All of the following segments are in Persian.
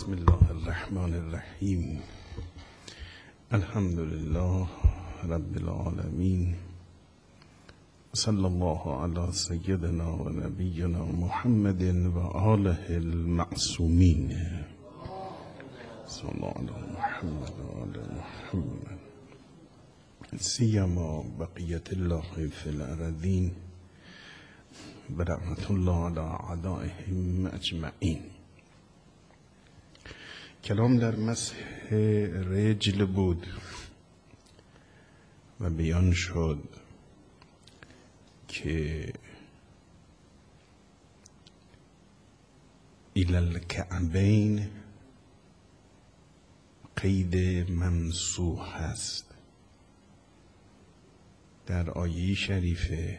بسم الله الرحمن الرحیم. الحمد لله رب العالمین، صلی الله علی سیدنا و نبینا محمد و آله المعصومین. صلی الله علی محمد و آل محمد سیما بقیت الله فی الارضین برحمت الله علی اعدائهم اجمعین. کلام در مسح رجل بود و بیان شد که الی الکعبین قید ممسوح است. در آیه شریفه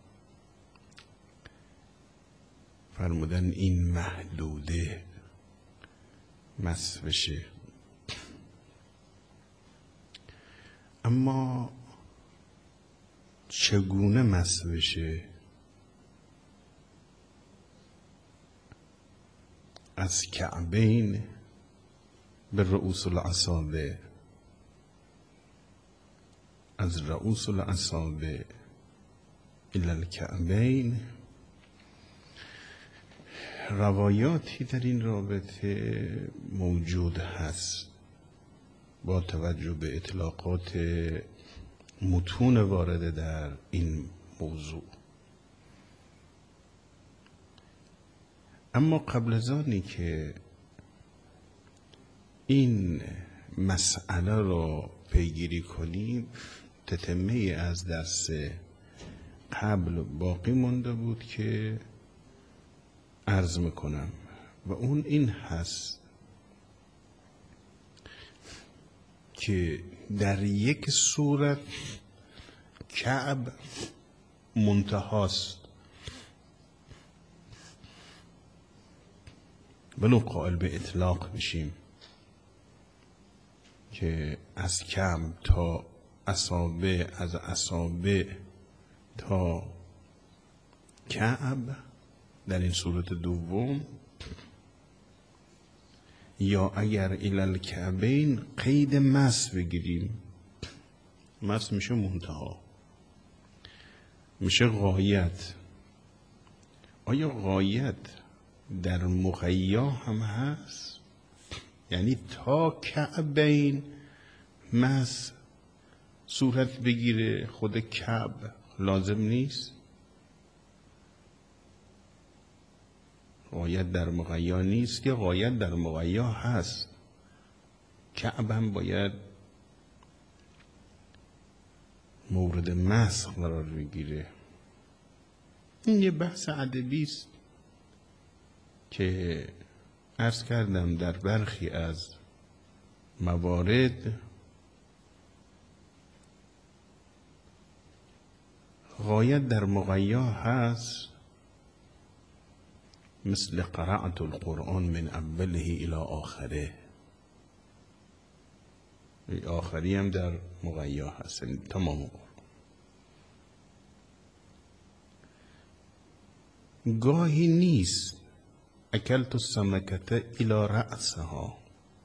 فرمودن این محدوده مسح بشه، اما چگونه مسح بشه؟ از کعبین به رؤوس الاصابع، از رؤوس الاصابع الی الکعبین. روایاتی در این رابطه موجود هست با توجه به اطلاقات متون وارده در این موضوع، اما قبل از آنی که این مسئله را پیگیری کنیم، تتمه از درس قبل باقی مانده بود که عرض میکنم و اون این هست که در یک صورت کعب منتهاست، ولو قائل به اطلاق بشیم که از کعب تا اصابع، از اصابع تا کعب، در این صورت دوم، یا اگر الی الکعبین قید مسح بگیریم، مسح میشه منتها، میشه غایت. آیا غایت در مغیا هم هست؟ یعنی تا کعبین مسح صورت بگیره، خود کعب لازم نیست؟ غایت در مغیا نیست که غایت در مغیا هست. کعب هم باید مورد مسح قرار بگیره. این یه بحث ادبی است که عرض کردم در برخی از موارد غایت در مغیا هست، مثل قرأت القرآن من اوله الى آخره. آخری هم در مغیا هست، تمام قرآن. گاهی نیست اکلت السمکة الى رأسها،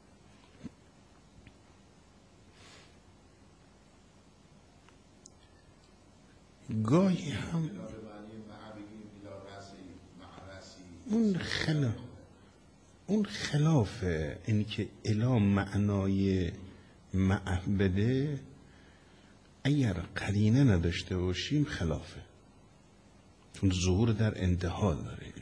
گاهی هم اون خلاف این که الا معنای معه بده، اگر قرینه نداشته باشیم خلافه، چون ظهور در انتها داره.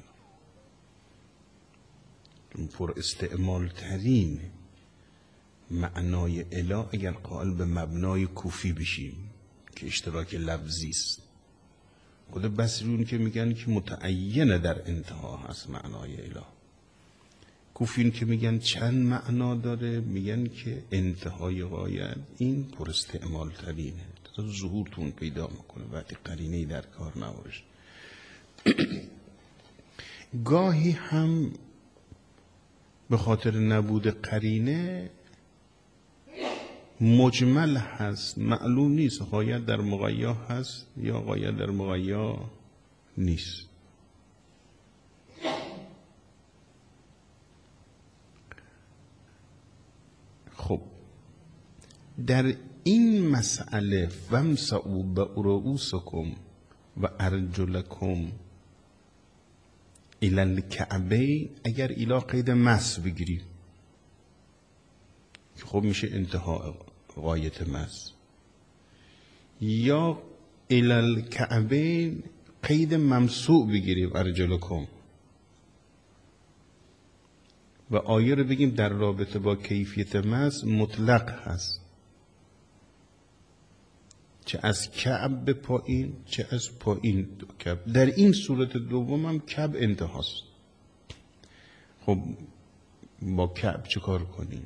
چون پر استعمال ترین معنای الا اگر قائل به مبنای کوفی بشیم که اشتراک لفظی است. خود بصریون که میگن که متعینه در انتها هست معنای اله. کوفیون که میگن چند معنا داره، میگن که انتهای غایت این پر استعمال ترینه، تا ظهورتون پیدا میکنه وقتی قرینه‌ای در کار نباشه. گاهی هم به خاطر نبود قرینه مجمل هست، معلوم نیست غایت در مغیا هست یا غایت در مغیا نیست. خب در این مسئله فامسحوا برؤوسکم و ارجلکم الی الکعبین، اگر الی قید مس بگیریم که خب میشه انتها غایت مس، یا الی الکعبین قید ممسوع بگیریم ارجلکم و آیه رو بگیم در رابطه با کیفیت مس مطلق هست، چه از کعب به پایین چه از پایین کعب. در این صورت دوم هم کعب انتهاست. خب با کعب چه کار کنیم؟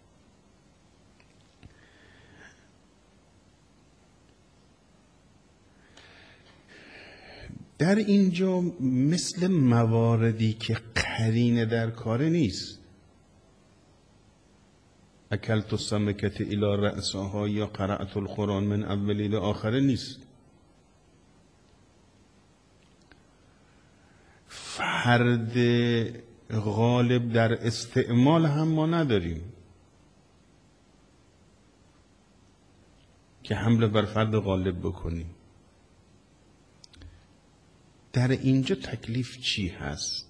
در اینجا مثل مواردی که قرینه در کار نیست، اکلت السمکة الی رأسها یا قرأت القرآن من اول الی آخر نیست. فرد غالب در استعمال هم ما نداریم که حمله بر فرد غالب بکنیم. در اینجا تکلیف چی هست؟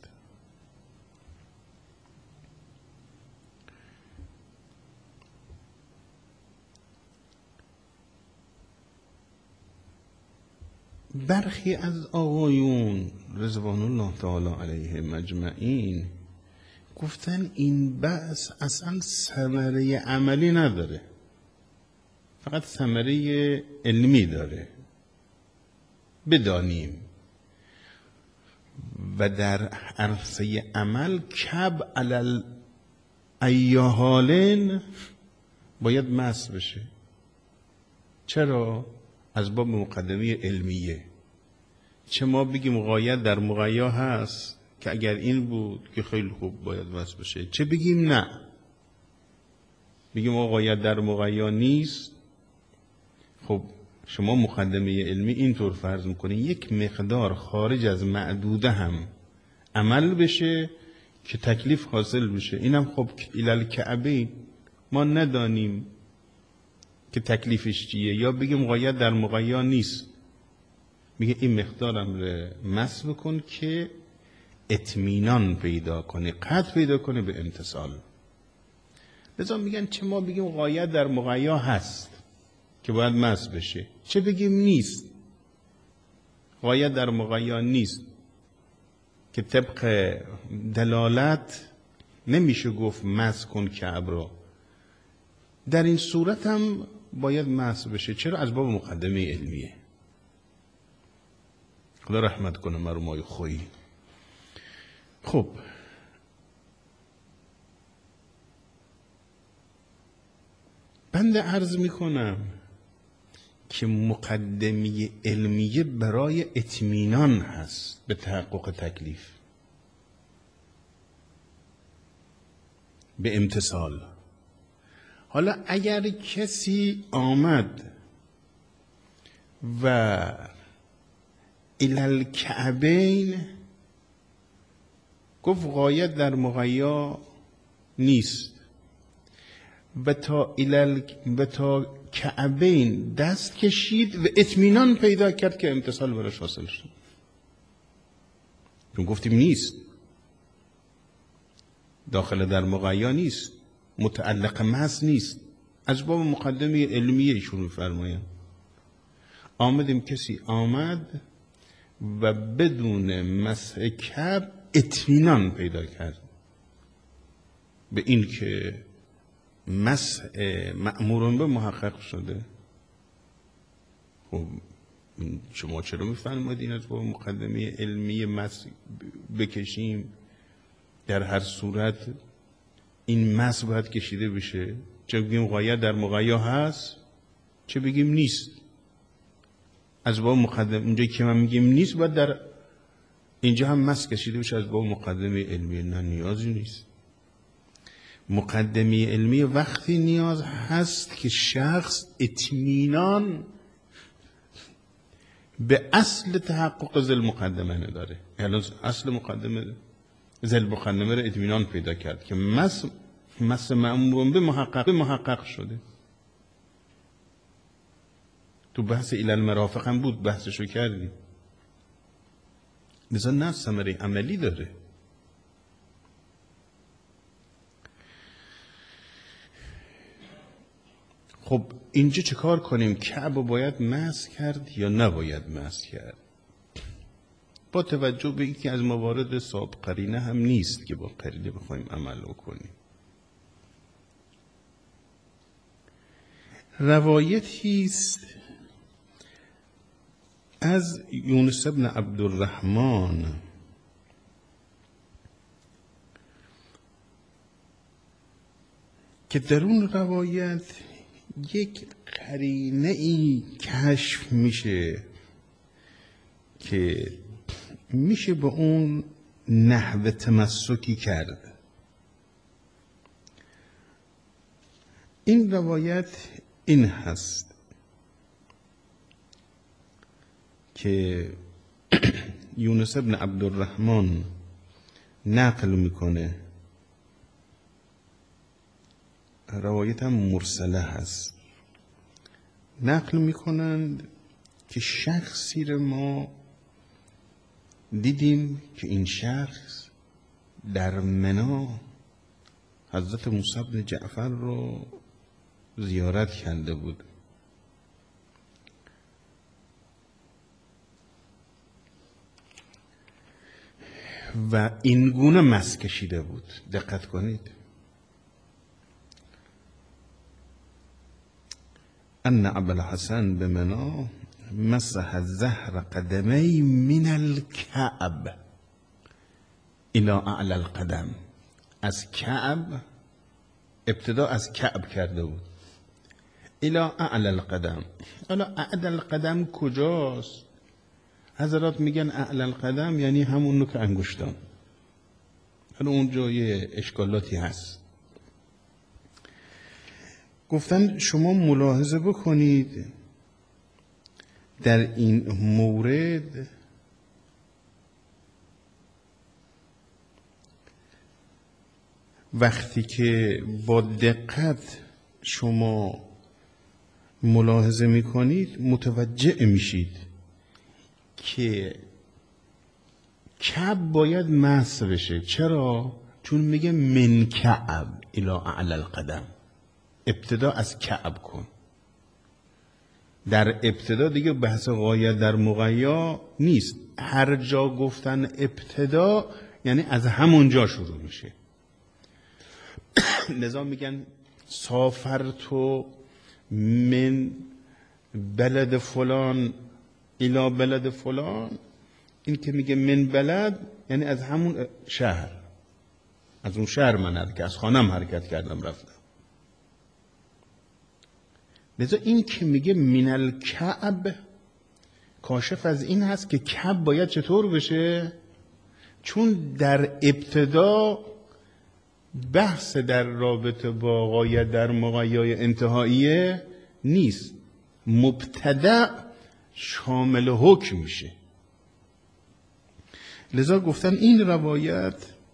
برخی از آقایون رضوان الله تعالی علیهم اجمعین گفتن این بحث اصلا ثمره عملی نداره، فقط ثمره علمی داره، بدانیم و در عرصه عمل کب علل ایحالن باید مس بشه. چرا؟ از باب مقدمه علمیه. چه ما بگیم غایت در مغیا هست که اگر این بود که خیلی خوب باید مس بشه، چه بگیم نه، بگیم غایت در مغیا نیست. خب شما مقدمه علمی اینطور فرض میکنین یک مقدار خارج از معدوده هم عمل بشه که تکلیف حاصل بشه. اینم خب الی الکعبه ما ندانیم که تکلیفش چیه، یا بگیم غایت در مغیا نیست، میگه این مقدارم رو مس بکن که اطمینان پیدا کنه، قطع پیدا کنه به امتصال. لذا میگن چه ما بگیم غایت در مغیا هست که باید مس بشه، چه بگیم نیست، غایت در مغیا نیست که طبق دلالت نمیشه گفت مس کن کعب رو. در این صورت هم باید مس بشه. چرا؟ از باب مقدمه علمیه. خدا رحمت کنه مرمای خویی. خب بنده عرض میکنم که مقدمه علمیه برای اطمینان هست به تحقق تکلیف، به امتصال. حالا اگر کسی آمد و الی الکعبین گفت غایت در مغیا نیست و تا کعبین دست کشید و اطمینان پیدا کرد که امتصال براش حاصل شد، چون گفتیم نیست، داخل در مغیا نیست، متعلق مس نیست، از باب مقدمه علمیه ایشون می‌فرمایند. آمدیم کسی آمد و بدون مسح کعب اطمینان پیدا کرد به این که مسح مأمورون به محقق شده. خب شما چرا می‌فرمایید این از باب مقدمه علمی مسح بکشیم؟ در هر صورت این مسح باید کشیده بشه. چه بگیم غایت در مغیا هست، چه بگیم نیست. از باب مقدمه اونجایی که من میگیم نیست باید در اینجا هم مسح کشیده بشه از باب مقدمه علمی. نه نیازی نیست. مقدمه علمی وقتی نیاز هست که شخص اطمینان به اصل تحقق ذل مقدمه نداره. الان اصل مقدمه ذل مقدمه رو اطمینان پیدا کرد که مس مس مأمورون به محقق شده. تو بحث ایل المرافق هم بود، بحثشو کردیم. لذا نه ثمره عملی داره. خب اینجا چه کار کنیم؟ کعب باید مسح کرد یا نباید مسح کرد؟ با توجه به اینکه از موارد صاحب قرینه هم نیست که با قرینه بخوایم عمل کنیم. روایتی است از یونس بن عبدالرحمن که در اون روایت یک قرینه ای کشف میشه که میشه به اون نحو تمسکی کرد. این روایت این هست که یونس بن عبدالرحمن نقل میکنه، روایت هم مرسله هست، نقل میکنند که شخصی رو ما دیدیم که این شخص در منی حضرت موسی بن جعفر رو زیارت کرده بود و این گونه مس کشیده بود. دقت کنید، ان ابوالحسن بمنا مسح ظهر قدمی من الكعب الى اعلی القدم. از کعب، ابتدا از کعب کرده بود، الى اعلی القدم. حالا اعلی القدم کجاست؟ حضرات میگن اعلی القدم یعنی همون نوک انگشتان. حالا اونجا یه اشکالاتی هست. گفتن شما ملاحظه بکنید در این مورد وقتی که با دقت شما ملاحظه میکنید متوجه میشید که کعب باید مسح بشه. چرا؟ چون میگه من کعب الی اعلی القدم. ابتدا از کعب کن. در ابتدا دیگه بحث غایت در مغیا نیست. هر جا گفتن ابتدا یعنی از همون جا شروع میشه. لذا میگن سافرتو من بلد فلان الی بلد فلان. این که میگه من بلد یعنی از همون شهر، از اون شهر من که از خانم حرکت کردم رفتم. لذا این که میگه من الکعب کاشف از این هست که کعب باید چطور بشه؟ چون در ابتدا بحث در رابطه با غایت در مغیای انتهاییه نیست، مبتدأ شامل حکم میشه. لذا گفتن این روایت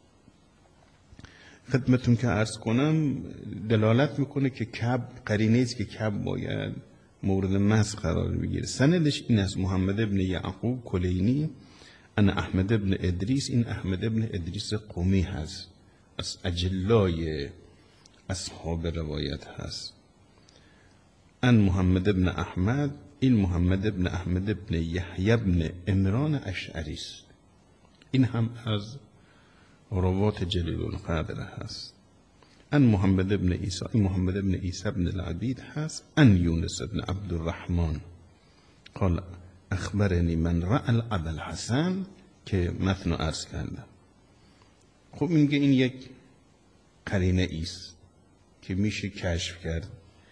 خدمتون که عرض کنم دلالت میکنه که کعب قرینه است که کعب باید مورد مسح قرار بگیره. سندش این است: محمد ابن یعقوب کلینی ان احمد ابن ادریس. این احمد ابن ادریس قمی هست، از اجلای اصحاب روایت هست. ان محمد ابن احمد، این محمد ابن احمد ابن یحیی ابن عمران اشعری است. این هم از روات جلیل القدر هست. ان محمد ابن عیسی، این محمد ابن عیسی ابن العبید هست. ان یونس ابن عبدالرحمن قال اخبرنی من رأى ابوالحسن، که متن عرض کردم. خب میگه این یک قرینه ایست که میشه کشف کرد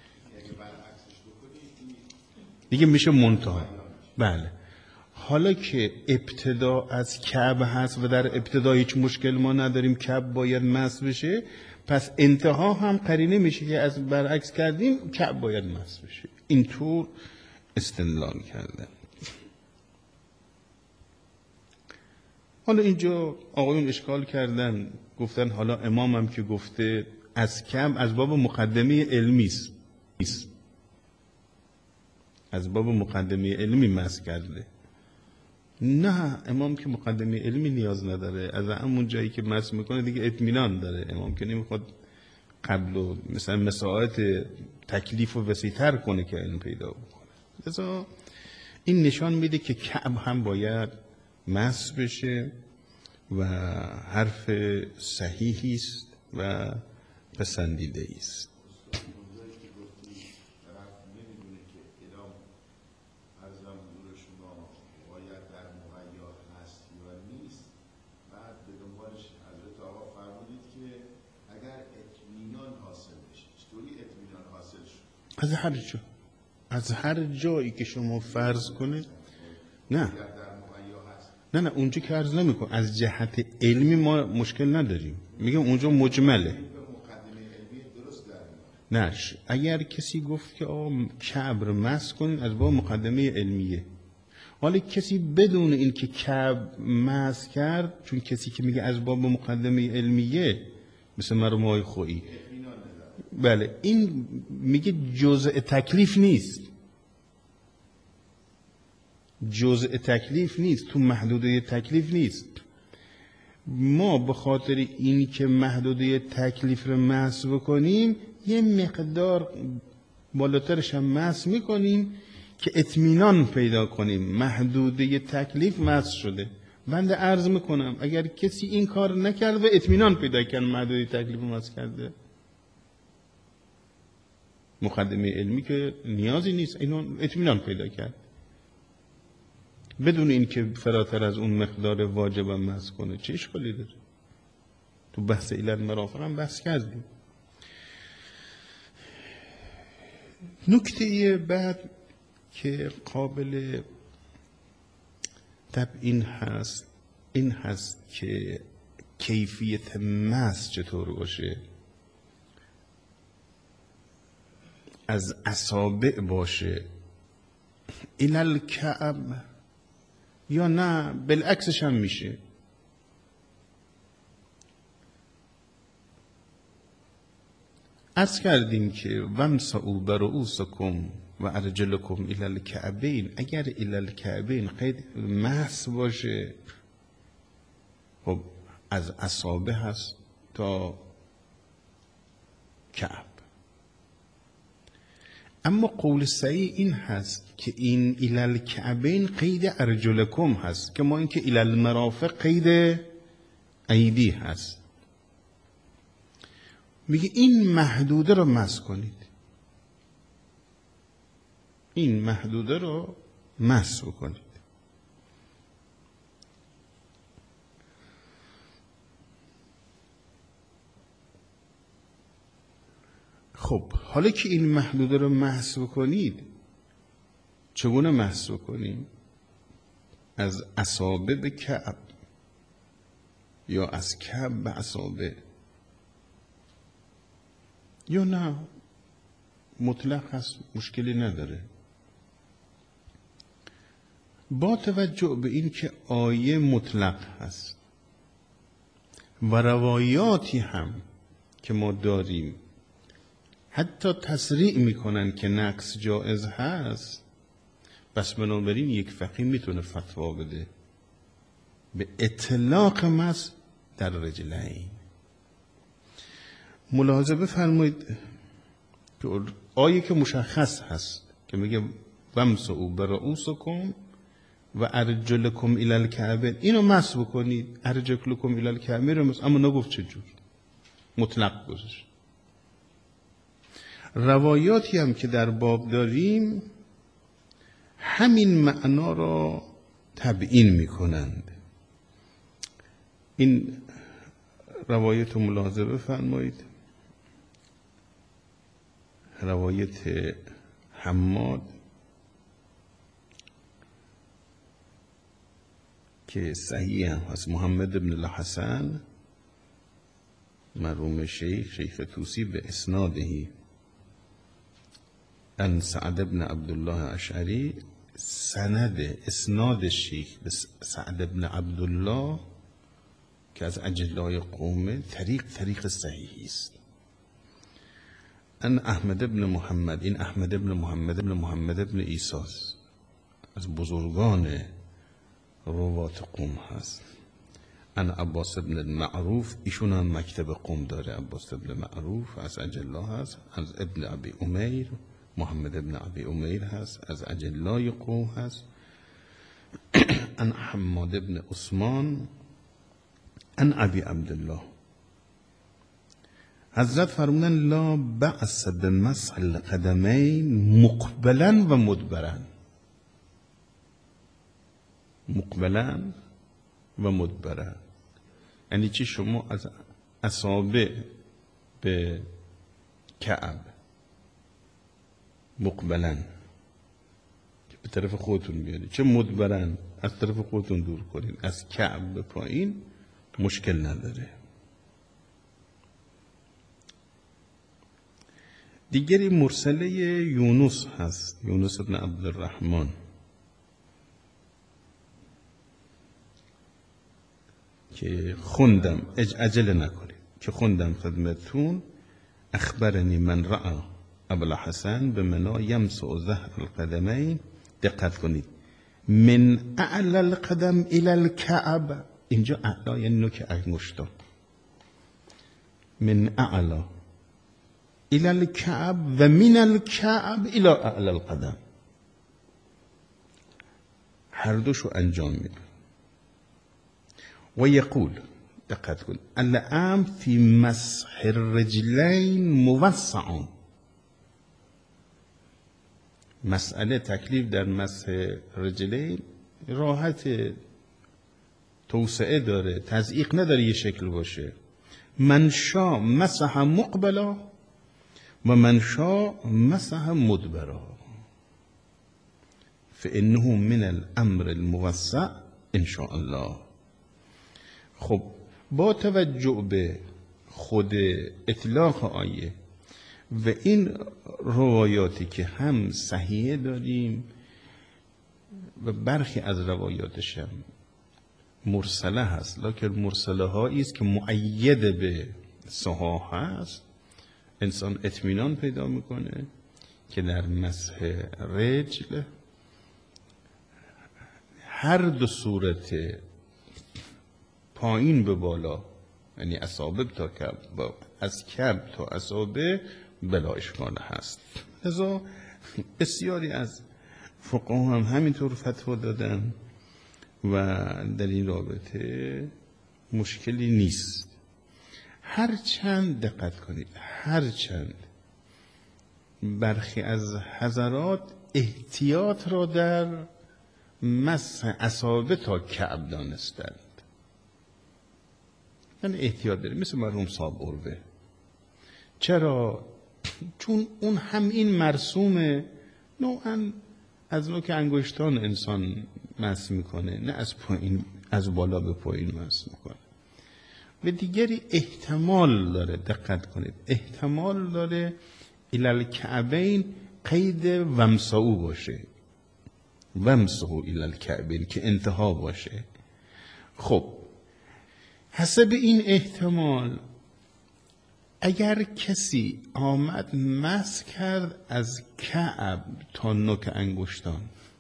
دیگه، میشه منتهی. بله، حالا که ابتدا از کعب هست و در ابتدا هیچ مشکل ما نداریم، کعب باید مسح بشه، پس انتها هم قرینه میشه که از برعکس کردیم کعب باید مسح بشه. اینطور استدلال کردن. حالا اینجا آقایون اشکال کردن، گفتن حالا امامم که گفته از کعب از باب مقدمه علمی است، از باب مقدمه علمی مس کرده. نه، امام که مقدمه علمی نیاز نداره، از همون جایی که مس میکنه دیگه اطمینان داره. امام که نمیخواد قبل و مثلا مساحت تکلیف و وسیع‌تر کنه که علم پیدا بکنه. لذا این نشان میده که کعب هم باید مس بشه و حرف صحیحی است و پسندیده است. از هر جایی که شما فرض کنه، نه اونجا که عرض نمیکن. از جهت علمی ما مشکل نداریم، میگم اونجا مجمله. نه، اگر کسی گفت که کعب رو مس کنین از باب مقدمه علمیه، حالا کسی بدون این که کعب مس کرد، چون کسی که میگه از باب مقدمه علمیه مثل مرموهای خویی، بله، این میگه جزء تکلیف نیست، جزء تکلیف نیست، تو محدوده تکلیف نیست. ما به خاطر این که محدوده تکلیف رو مس بکنیم یه مقدار بالاترش هم مس میکنیم که اطمینان پیدا کنیم محدوده تکلیف مس شده. بنده عرض میکنم اگر کسی این کار نکرده اطمینان پیدا کنه محدوده تکلیف مس کرده، مقدمه علمی که نیازی نیست، اینو اطمینان پیدا کرد بدون اینکه فراتر از اون مقدار واجب مس کنه. چه اشکالی داره؟ تو بحث علل مرافق هم بحث کردیم. نکته بعد که قابل تبیین هست این هست که کیفیت مس چطور باشه. از اصابع باشه الی الکعب یا نه بالعکسش هم میشه. عرض کردیم که وامسحوا برؤوسکم و ارجلکم الی الکعبین. اگر الی الکعبین قید مس باشه خب از اصابع هست تا کعب. اما قول صحیح این هست که این الی الکعبین قید ارجلکم هست، که ما این که الی المرافق قید ایدی هست. میگه این محدوده رو مس کنید، این محدوده رو مس بکنید. خب حالا که این محدوده رو مس بکنید چگونه مس بکنیم؟ از اصابع به کعب یا از کعب به اصابع، یا نه مطلق هست مشکلی نداره. با توجه به این که آیه مطلق هست و روایاتی هم که ما داریم حتی تسریع میکنن که نقص جائز هست، بس بنابراین یک فقیه میتونه فتوا بده به اطلاق مس در رجلین. ملاحظه بفرمایید که آیه که مشخص هست که میگه وامسحوا برؤوسکم و ارجلکم الی الکعبین، اینو مس بکنید. ارجلکم الی الکعبین رو مس، اما نگفت چجور، مطلق گذاشت. روایاتی هم که در باب داریم همین معنا را تبیین میکنند. این روایت رو ملاحظه بفرمایید. روایت حماد که صحیح هم هست، محمد بن الحسن مرحوم شیخ طوسی به اسنادهی ان سعد بن عبدالله اشعری، سند اسناد شیخ به سعد بن عبدالله که از اجلای قومه طریق صحیحی است. ان احمد ابن محمد، این احمد ابن محمد ابن عیساست، از بزرگان روات قم هست. ان عباس ابن المعروف، ایشون هم مکتب قم داره، عباس ابن معروف از اجلا هست. از ابن ابی امیر، محمد ابن ابی امیر هست، از اجلای قوم هست. ان حماد ابن عثمان، ان ابی عبدالله. حضرت فرمودن لا بأس بمسح القدمین مقبلا و مدبرا. مقبلا و مدبرا یعنی چی؟ شما از اصابع به کعب مقبلا به طرف خودتون بیارید، چه مدبرن از طرف خودتون دور کنید، از کعب به پایین مشکل نداره. دیگری مرسله یونس هست، یونس ابن عبدالرحمن، که خوندم، عجله نکنید، که خوندم خدمتون. اخبرنی من رأى ابوالحسن به منا یمسح ظهر القدمین، دقت کنید، من اعلی القدم الى الكعب، اینجا اعلا یعنی نوک انگشتان، من اعلا الى الكعب و من الكعب الى اعلی القدم، هر دوشو انجام میده. و یقول، دقت کن، الامر فی مسح الرجلین موسع. مسئله تکلیف در مسح رجلین راحت، توسعه داره، تضییق نداره یه شکل باشه. من شاء مسح مقبلا و من شاء مسح مدبرا فانه من الامر الموسع ان شاء الله. خب با توجه به خود اطلاق آیه و این روایاتی که هم صحیحه داریم و برخی از روایاتش هم مرسله هست، لکن مرسله هایی است که مؤید به صحاح هست، انسان اطمینان پیدا میکنه که در مسح رجل هر دو صورت پایین به بالا، یعنی اصابع تا کعب، از کعب تا اصابع بلا اشکال هست. لذا بسیاری از فقها هم همینطور فتوا دادن و در این رابطه مشکلی نیست. هرچند دقت کنید، هرچند برخی از حضرات احتیاط را در مسح اصابع تا کعب دانستند، یعنی احتیاط داریم، مثل مرحوم صاحب عروه. چرا؟ چون اون هم این مرسومه، نوعا از نوک انگشتان انسان مسح میکنه، نه از پایین، از بالا به پایین مسح میکنه. و دیگری احتمال داره، دقت کنید، احتمال داره الی الکعبین قید ومسعو باشه، ومسعو الی الکعبین که انتها باشه. خب حسب این احتمال اگر کسی آمد مسح کرد از کعب تا نوک انگشتان،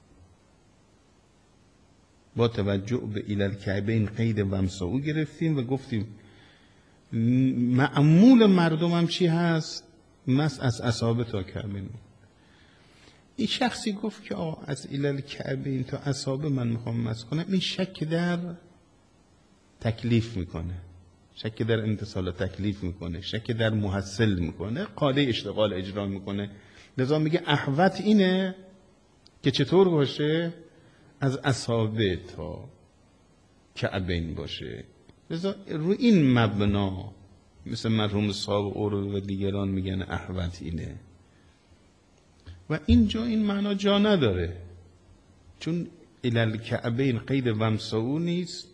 با توجه به الی الکعبین قید ومسعو گرفتیم و گفتیم معمول مردم هم چی هست؟ مسح از اصابع تا کعبین. این شخصی گفت که از الی الکعبین تا اصابع من میخوام مسح کنم، این شک در تکلیف میکنه، شک در امتصال تکلیف میکنه، شک در محصل میکنه، قاعده اشتغال اجرا میکنه. لذا میگه احوط اینه که چطور باشه؟ از اصابع تا کعبین باشه. لذا رو این مبنا مثل مرحوم صاحب عروه و دیگران میگن احوط اینه، و اینجا این معنا جا نداره، چون الی الکعبین قید ومسعو نیست،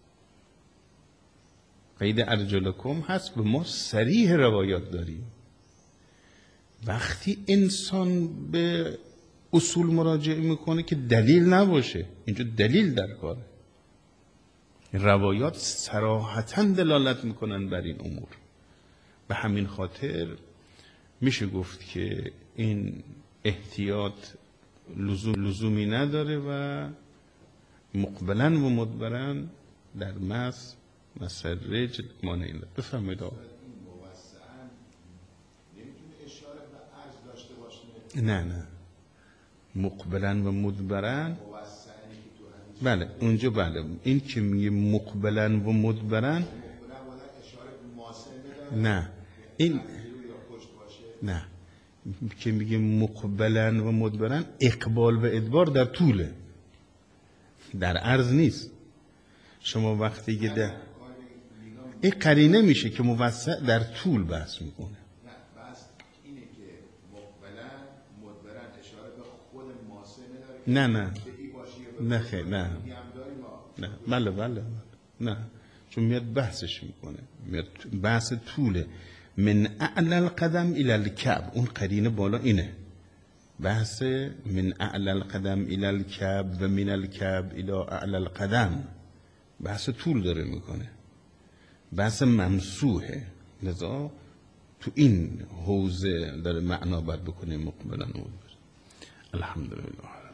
قید ارجلکم هست و ما صریح روایات داریم. وقتی انسان به اصول مراجعه میکنه که دلیل نباشه، اینجا دلیل در کاره، روایات صراحتاً دلالت میکنن بر این امور. به همین خاطر میشه گفت که این احتیاط لزومی نداره و مقبلا و مدبرن در مس رجل مانع این. بفرمایید آقا. نه مقبلا و مدبرن، بله اونجا بله. این که میگه مقبلا و مدبرن، نه این نه که میگه مقبلا و مدبرن، اقبال و ادبار در طوله، در عرض نیست. شما وقتی که در این قرینه میشه که موسع در طول بحث میکنه. نه خیلی نه بله نه، چون میاد بحثش میکنه، میاد بحث طوله. من اعلی القدم الى الكعب، اون قرینه بالا اینه، بحث من اعلی القدم الى الكعب و من الكعب الى اعلی القدم، بحث طول داره میکنه، بحث ممسوحه. لذا تو این حوزه داره معنا بر بکنه مقبلا. الحمدلله.